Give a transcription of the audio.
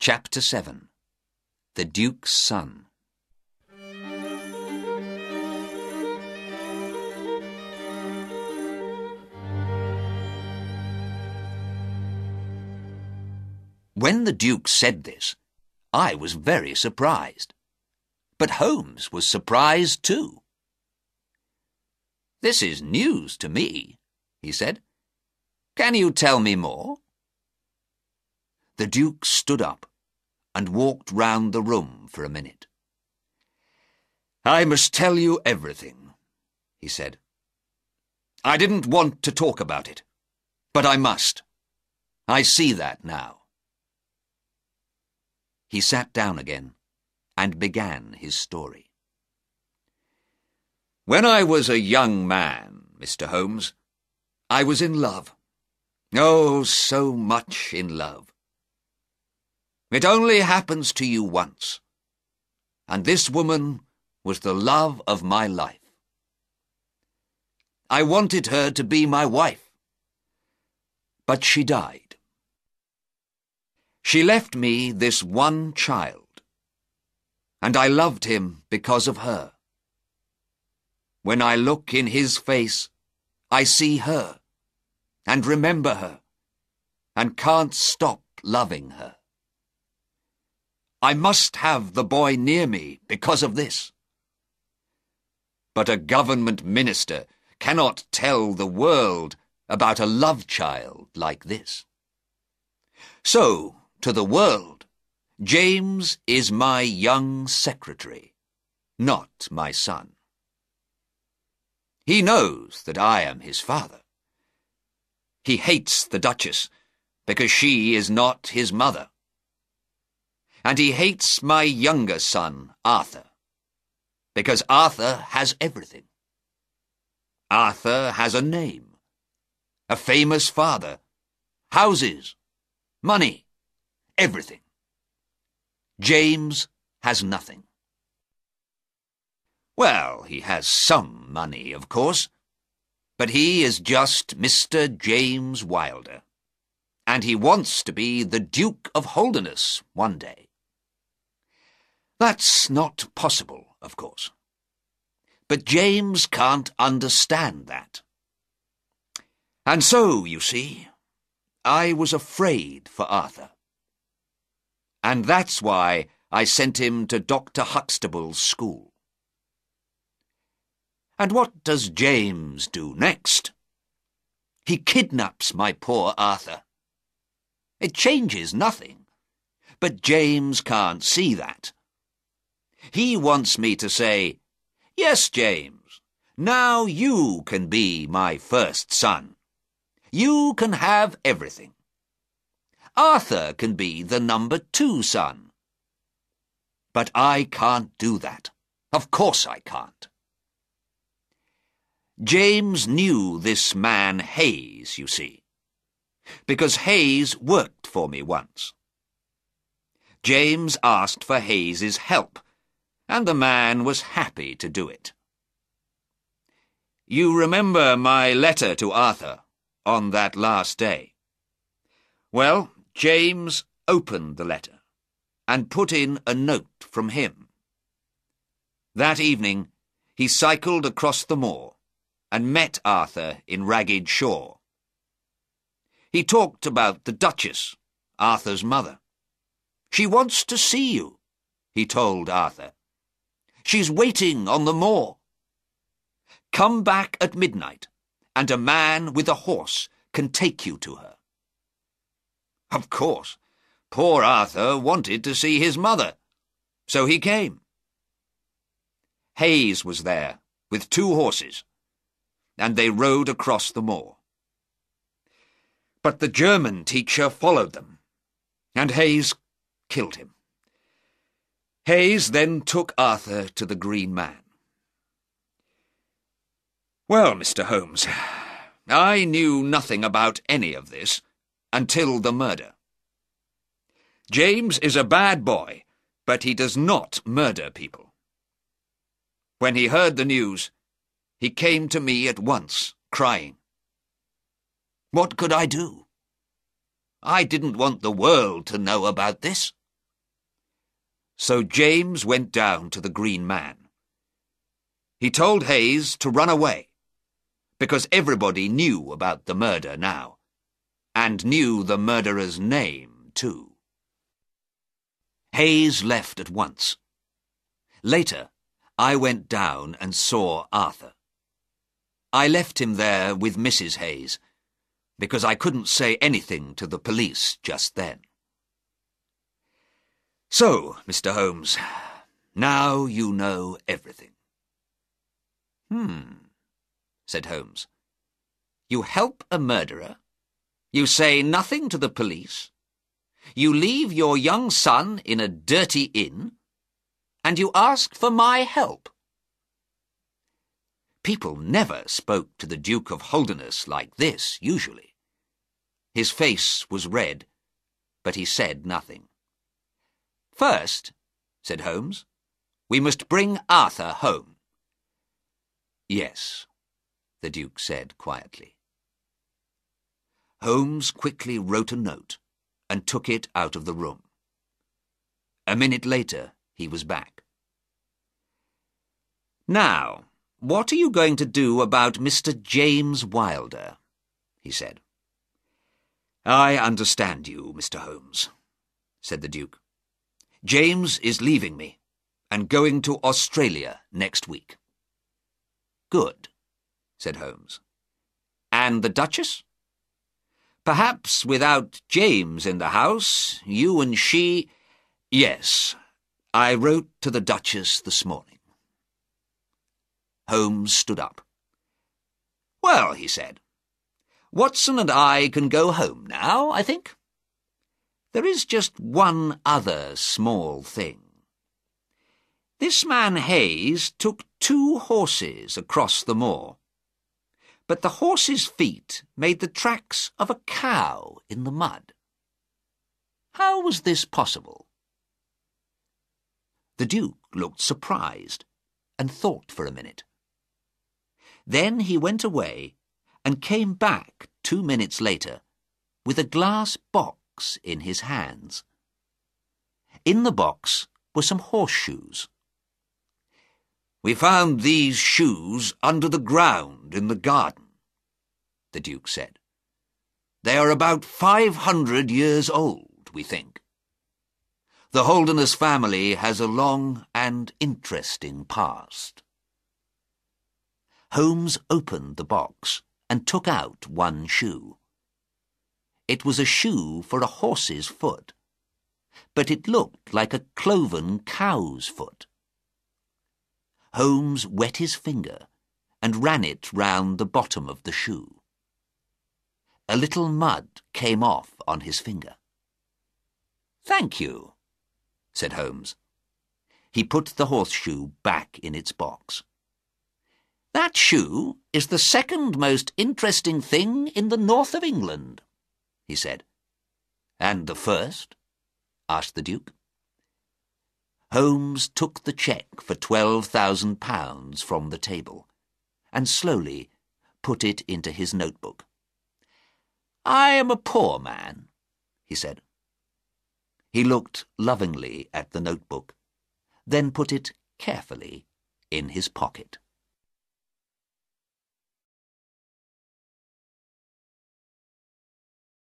Chapter 7. The Duke's Son. When the Duke said this, I was very surprised. But Holmes was surprised too. "This is news to me," he said. "Can you tell me more?" The Duke stood up and walked round the room for a minute. "I must tell you everything," he said. "I didn't want to talk about it, but I must. I see that now." He sat down again and began his story. "When I was a young man, Mr. Holmes, I was in love. Oh, so much in love. It only happens to you once, and this woman was the love of my life. I wanted her to be my wife, but she died. She left me this one child, and I loved him because of her. When I look in his face, I see her, and remember her, and can't stop loving her. I must have the boy near me because of this. But a government minister cannot tell the world about a love child like this. So, to the world, James is my young secretary, not my son. He knows that I am his father. He hates the Duchess because she is not his mother. And he hates my younger son, Arthur, because Arthur has everything. Arthur has a name, a famous father, houses, money, everything. James has nothing. Well, he has some money, of course, but he is just Mr. James Wilder, and he wants to be the Duke of Holderness one day. That's not possible, of course. But James can't understand that. And so, you see, I was afraid for Arthur. And that's why I sent him to Dr. Huxtable's school. And what does James do next? He kidnaps my poor Arthur. It changes nothing, but James can't see that. He wants me to say, "Yes, James, now you can be my first son. You can have everything. Arthur can be the number 2 son." But I can't do that. Of course I can't. James knew this man Hayes, you see, because Hayes worked for me once. James asked for Hayes's help, and the man was happy to do it. You remember my letter to Arthur on that last day? Well, James opened the letter and put in a note from him. That evening, he cycled across the moor and met Arthur in Ragged Shaw. He talked about the Duchess, Arthur's mother. "She wants to see you," he told Arthur. "She's waiting on the moor. Come back at midnight, and a man with a horse can take you to her." Of course, poor Arthur wanted to see his mother, so he came. Hayes was there, with 2 horses, and they rode across the moor. But the German teacher followed them, and Hayes killed him. Hayes then took Arthur to the Green Man. Well, Mr. Holmes, I knew nothing about any of this until the murder. James is a bad boy, but he does not murder people. When he heard the news, he came to me at once, crying. What could I do? I didn't want the world to know about this. So James went down to the Green Man. He told Hayes to run away, because everybody knew about the murder now, and knew the murderer's name too. Hayes left at once. Later, I went down and saw Arthur. I left him there with Mrs. Hayes, because I couldn't say anything to the police just then. So, Mr. Holmes, now you know everything. Said Holmes. You help a murderer? You say nothing to the police? You leave your young son in a dirty inn? And you ask for my help? People never spoke to the Duke of Holderness like this, usually. His face was red, but he said nothing. First, said Holmes, we must bring Arthur home. Yes, the Duke said quietly. Holmes quickly wrote a note and took it out of the room. A minute later, he was back. Now, what are you going to do about Mr. James Wilder? He said. I understand you, Mr. Holmes, said the Duke. James is leaving me and going to Australia next week. Good, said Holmes. And the Duchess? Perhaps without James in the house, you and she— Yes, I wrote to the Duchess this morning. Holmes stood up. Well, he said, Watson and I can go home now, I think. There is just one other small thing. This man Hayes took 2 horses across the moor, but the horses' feet made the tracks of a cow in the mud. How was this possible? The Duke looked surprised and thought for a minute. Then he went away and came back 2 minutes later with a glass box in his hands. In the box were some horseshoes. We found these shoes under the ground in the garden, the Duke said. They are about 500 years old, we think. The Holderness family has a long and interesting past. Holmes opened the box and took out one shoe. It was a shoe for a horse's foot, but it looked like a cloven cow's foot. Holmes wet his finger and ran it round the bottom of the shoe. A little mud came off on his finger. Thank you, said Holmes. He put the horseshoe back in its box. That shoe is the second most interesting thing in the north of England, he said. And the first? Asked the Duke. Holmes took the cheque for £12,000 from the table and slowly put it into his notebook. I am a poor man, he said. He looked lovingly at the notebook, then put it carefully in his pocket.